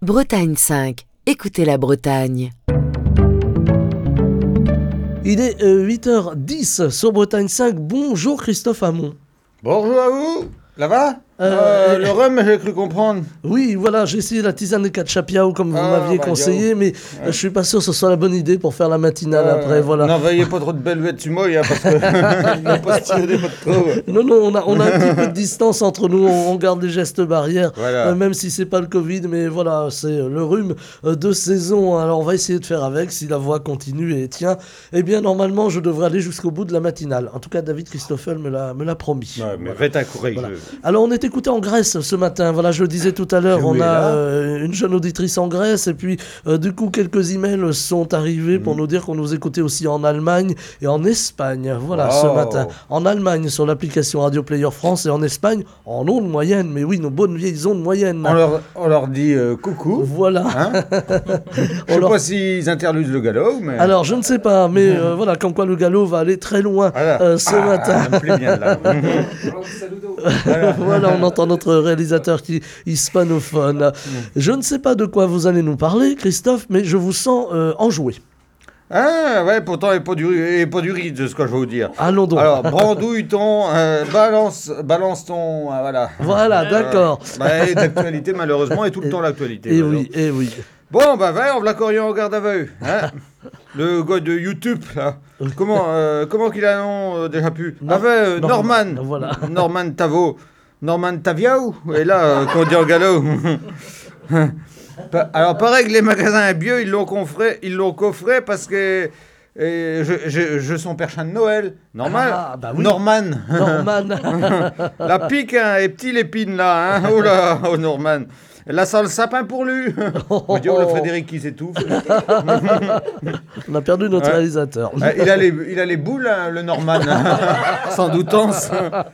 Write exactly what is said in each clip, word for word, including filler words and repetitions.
Bretagne cinq. Écoutez la Bretagne. Il est euh, huit heures dix sur Bretagne cinq. Bonjour Christophe Hamon. Bonjour à vous. Là va Euh, euh, Le rhum, j'ai cru comprendre. Oui, voilà, j'ai essayé la tisane de Cachapiao comme vous Ah, m'aviez bah, conseillé, mais euh, je suis pas sûr que ce soit la bonne idée pour faire la matinale Euh, après, voilà. N'envoyez pas trop de belles sur moi, hein, parce que il va pas se tirer votre trop. Non, non, on a, on a un petit peu de distance entre nous, on, on garde les gestes barrières, Voilà. euh, même si c'est pas le Covid, mais voilà, c'est euh, le rhume euh, de saison. Alors on va essayer de faire avec, si la voix continue et tient, eh bien normalement je devrais aller jusqu'au bout de la matinale. En tout cas, David Christoffel me l'a, me l'a promis. Ouais, mais Voilà. faites un courage. Voilà. Alors on est écouté en Grèce ce matin, voilà, je le disais tout à l'heure, Où on est a là euh, une jeune auditrice en Grèce et puis euh, du coup quelques emails sont arrivés Mm. pour nous dire qu'on nous écoutait aussi en Allemagne et en Espagne, voilà, ce Oh. matin. En Allemagne sur l'application Radio Player France et en Espagne en ondes moyennes, mais oui, nos bonnes vieilles ondes moyennes. On leur, on leur dit euh, coucou. Voilà. Hein Je sais leur- pas s'ils interlusent le galop, mais... Alors je ne sais pas, mais euh, voilà, comme quoi le galop va aller très loin Voilà. euh, ce Ah, matin. ça me plaît bien, là. Voilà. Voilà, on entend notre réalisateur qui hispanophone. Je ne sais pas de quoi vous allez nous parler, Christophe, mais je vous sens euh, enjoué. Ah, ouais, pourtant, il n'est pas du riz, et pas du riz, de ce que je vais vous dire. Allons donc. Alors, brandouille ton, euh, balance, balance ton, ah, voilà. Voilà, d'accord. Bah, et d'actualité, malheureusement, et tout le temps l'actualité. Et voilà. oui, et oui. Bon, bah, va, on va la en garde à vue. Hein. Le gars de YouTube, là. Comment, euh, comment qu'il a un nom euh, déjà pu Non- Ah, ouais, euh, Norman, Norman. voilà. Norman Tavo. Norman Taviao. Et là, euh, qu'on dit en galop. Pa- Alors, pareil que les magasins bio, ils l'ont coffré, ils l'ont coffré parce que euh, je, je, je son perchin de Noël. Normal. Ah, bah oui. Norman. Norman. La pique, hein, et petit l'épine là, hein. Oh là, oh Norman. Là, ça le sapin pour lui. On va dire, oh, le Frédéric qui s'étouffe. On a perdu notre Ouais. réalisateur. Euh, il, a les, il a les boules, hein, le Norman. Sans doutance.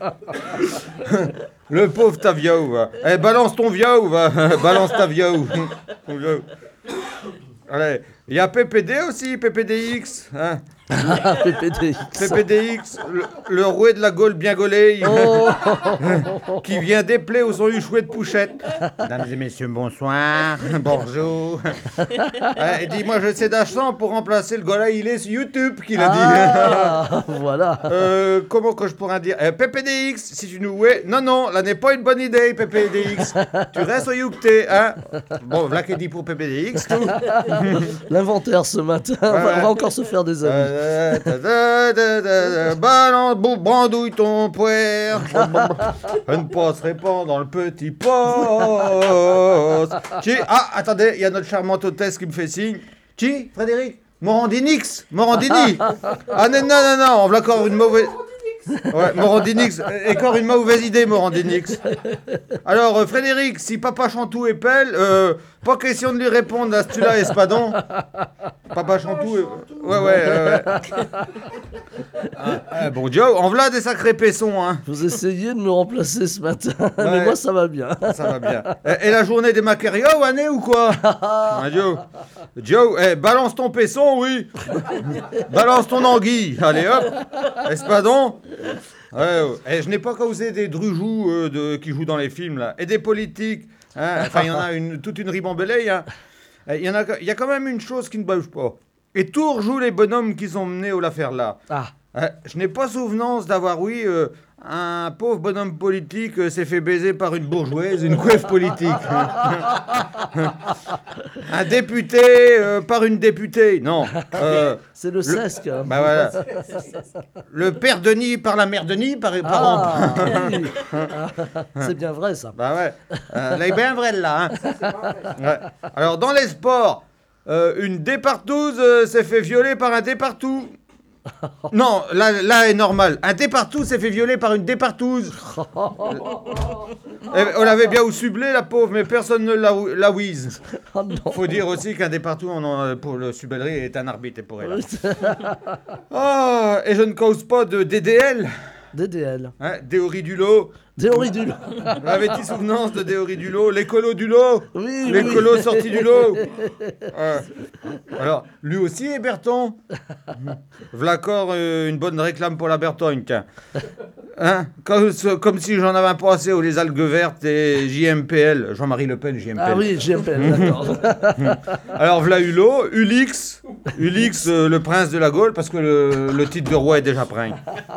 Le pauvre Taviao, va. Eh, balance ton viao, va. Balance ta viao. Ton viao. Allez. Il y a P P D aussi, P P D X. Hein. P P D X. P P D X, le, le roué de la Gaule bien gaulée, Oh. qui vient des plaies où sont eu chouette de pouchette. Mesdames et messieurs, bonsoir, bonjour. Euh, et dis-moi, je sais d'acheter pour remplacer le gars-là, il est sur YouTube, qu'il a dit. Ah, voilà. Euh, comment que je pourrais dire euh, P P D X, si tu nous ouais. Non, non, là n'est pas une bonne idée, P P D X. Tu restes au YouTube, hein. Bon, voilà qui dit pour P P D X, tout. L'inventaire ce matin, on va, Ouais. on va encore se faire des amis. Euh, da, da, da, da, da, balance, bou- brandouille ton poire. Je ne passerai pas dans le petit poste. Qui Ah, attendez, il y a notre charmante hôtesse qui me fait signe. Qui Frédéric Morandinix Morandini Ah non, non, non, non, on veut encore une mauvaise... Ouais, Morandinix, et encore une mauvaise idée, Morandinix. Alors, euh, Frédéric, si Papa Chantou est pelle, euh, pas question de lui répondre à ce tu-là, Espadon. Papa Chantou, est... ouais, ouais, ouais, ouais. Ah, ah, bon, Joe, en voilà des sacrés paissons, hein. Vous essayez de me remplacer ce matin, mais Ouais. moi ça va bien. Ça va bien. Et, et la journée des macériaux, année ou quoi hein, Joe, Joe, eh, balance ton paisson, oui. Balance ton anguille. Allez, hop. Espadon. Ouais, ouais. Eh, je n'ai pas causé des drujous euh, de, qui jouent dans les films, là. Et des politiques. Hein. Enfin, il y en a une, toute une ribambelée. Hein. Eh, Il y, en a, il y a quand même une chose qui ne bouge pas. Et tout rejoue les bonhommes qui sont menés au l'affaire là. Ah, Euh, je n'ai pas souvenance d'avoir, oui, euh, un pauvre bonhomme politique euh, s'est fait baiser par une bourgeoise, une coiffe politique. Un député euh, par une députée, non. Euh, c'est le sesque. hein. bah voilà. Le père Denis par la mère Denis, par, par Ah, exemple. oui. C'est bien vrai ça. Bah ouais. Euh, là, il est bien vrai, là. Hein. Ouais. Alors, dans les sports, euh, une départouze euh, s'est fait violer par un départout. Non, là, là est normal. Un départout s'est fait violer par une départouze. Eh, on l'avait bien au sublé, la pauvre, mais personne ne l'a l'a ouise. Oh non. Faut dire aussi qu'un départout on en- pour le subellerie est un arbitre pour elle. Oh, et je ne cause pas de D D L. D D L. Hein, Déorie du lot. Théorie du lot. Vous avez-il souvenance de Déorie du lot L'écolo du lot. Oui, L'écolo oui. sorti du lot. Ouais. Alors, lui aussi est Berton. V'là encore euh, une bonne réclame pour la Bertogne, tiens. Hein, comme, comme si j'en avais pas assez, ou les algues vertes et J M P L, Jean-Marie Le Pen, J M P L. Ah oui, J M P L, d'accord. Alors, voilà Hulot, Ulix, Ulix, euh, le prince de la Gaule, parce que le, le titre de roi est déjà pris.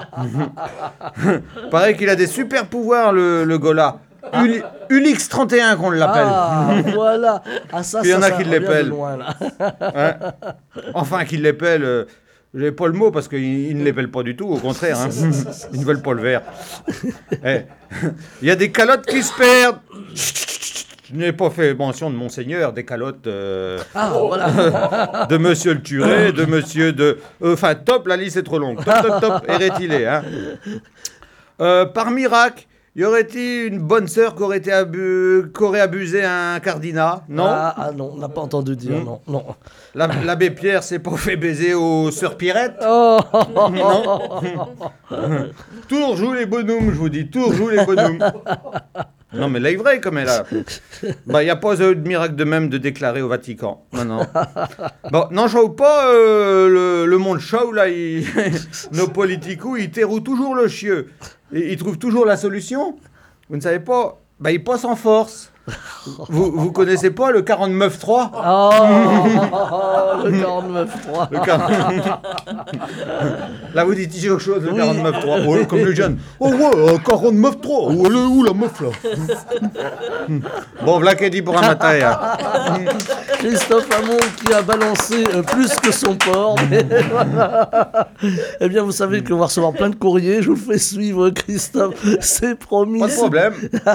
Paraît qu'il a des super pouvoirs, le, le Gola. Uli- Ulix trente et un qu'on l'appelle. Ah, voilà. Ah, ça, Puis il y en ça, a ça qui revient de l'épellent. loin, là. Hein, enfin, qu'il l'épelle. Euh, j'ai pas le mot parce qu'ils ne l'épellent pas du tout, au contraire. Hein. Ils ne veulent pas le vert. Eh, il y a des calottes qui se perdent. Je n'ai pas fait mention de Monseigneur, des calottes euh, Ah, voilà. de Monsieur le Turé, de Monsieur de... euh, Enfin, top, la liste est trop longue. Top, top, top, et rétilé. Hein. Euh, par miracle, y aurait-il une bonne sœur qui aurait, été abu... qui aurait abusé un cardinat? Non. Ah, ah non, on n'a pas entendu dire, Hmm. non, non. La- L'abbé Pierre s'est pas fait baiser aux sœurs Pirettes? Oh, Non. Tour joue les bonhommes, je vous dis. Tour joue les bonhommes. Non, mais là, il est vrai, comme elle a. Bah, il n'y a pas de miracle de même de déclarer au Vatican. Non, non. Bon, non, je pas, euh, le, le monde show, là, il... nos politicos, ils terrouent toujours le chieux. Et ils trouvent toujours la solution. Vous ne savez pas? Bah, ils passent en force. Vous, vous connaissez pas le quarante-neuf trois? oh, le quarante-neuf trois. Le quarante... Là, vous dites quelque chose, le Oui. quarante-neuf trois. Oh, comme les jeunes. Oh, ouais, euh, quarante-neuf trois. Oh, elle est où la meuf, là? Bon, voilà qu'elle dit pour un matin. Hein. Christophe Hamon qui a balancé euh, plus que son porc. Mais voilà. Eh bien, vous savez qu'on va recevoir plein de courriers. Je vous le fais suivre, Christophe. C'est promis. Pas de problème.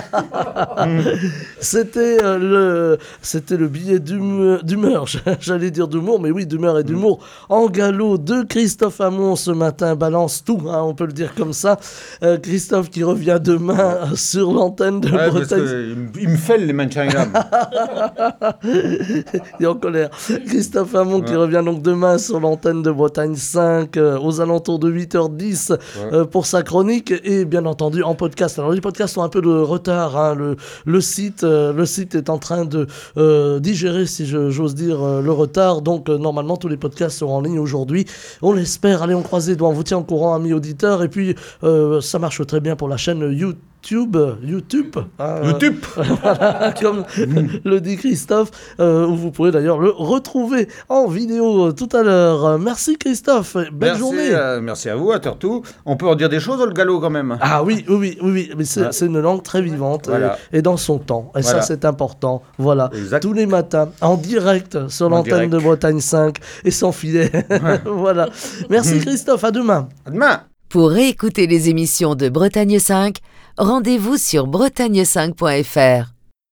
C'était euh, le, c'était le billet d'humeur, d'humeur, j'allais dire d'humour, mais oui, d'humeur et d'humour, en galop de Christophe Hamon ce matin, balance tout, hein, on peut le dire comme ça. Euh, Christophe qui revient demain sur l'antenne de Ouais, parce Bretagne. que il me- il me fait les Manchangam. Il est en colère. Christophe Hamon qui revient donc demain sur l'antenne de Bretagne cinq euh, aux alentours de huit heures dix euh, pour sa chronique et bien entendu en podcast. Alors les podcasts ont un peu de retard, hein. le, le site euh, le site est en train de euh, digérer, si je, j'ose dire, euh, le retard. Donc euh, normalement tous les podcasts seront en ligne aujourd'hui. On l'espère. Allez, on croise les doigts. On vous tient au courant, amis auditeurs. Et puis euh, ça marche très bien pour la chaîne YouTube. YouTube, YouTube, hein, YouTube. voilà, comme le dit Christophe, euh, où vous pourrez d'ailleurs le retrouver en vidéo euh, tout à l'heure. Euh, Merci Christophe, belle Merci, journée. euh, merci à vous, à Tortou. On peut en dire des choses, le galop, quand même. Ah oui, oui, oui, oui, oui, mais c'est, Ouais. c'est une langue très vivante Voilà. et, et dans son temps. Et Voilà. ça, c'est important. Voilà, Exact. tous les matins, en direct sur En l'antenne direct. de Bretagne cinq et sans filet. Voilà. Merci Christophe, à demain. À demain. Pour réécouter les émissions de Bretagne cinq, rendez-vous sur bretagne cinq point f r.